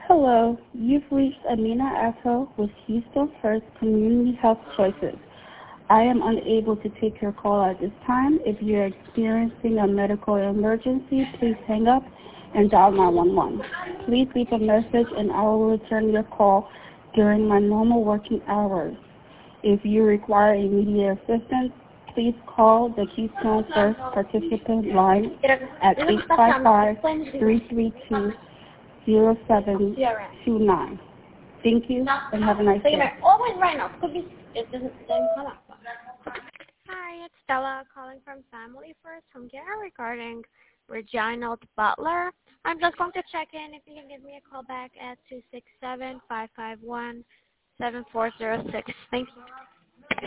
Hello, you've reached Amina Atto with Houston First Community Health Choices. I am unable to take your call at this time. If you are experiencing a medical emergency, please hang up and dial 911. Please leave a message and I will return your call during my normal working hours. If you require immediate assistance, please call the Keystone First participant line at 855-332-0729. Thank you and have a nice day. Hi, it's Stella calling from Family First Home Care regarding Reginald Butler. I'm just going to check in if you can give me a call back at 267-551-7406. Thank you.